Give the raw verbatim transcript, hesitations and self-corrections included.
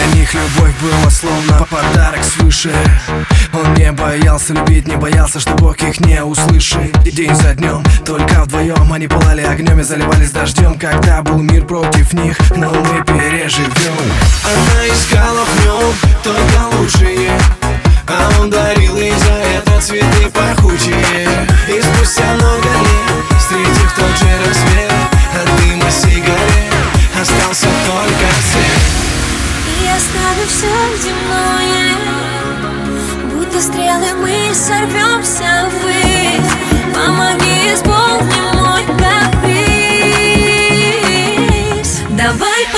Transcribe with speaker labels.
Speaker 1: них любовь была словно подарок свыше. Он не боялся любить, не боялся, что Бог их не услышит. День за днем, только вдвоем они пылали огнем и заливались дождем, когда был мир против них, но мы переживем.
Speaker 2: Она искала в нем только лучшее, а он дарил ей за это цветы пахучие. И спустя много лет, встретив тот же рассвет, от дыма сигарет остался только свет.
Speaker 3: И оставим все земное, будто стрелы мы сорвемся ввысь. Помоги, исполни мой каприз. Давай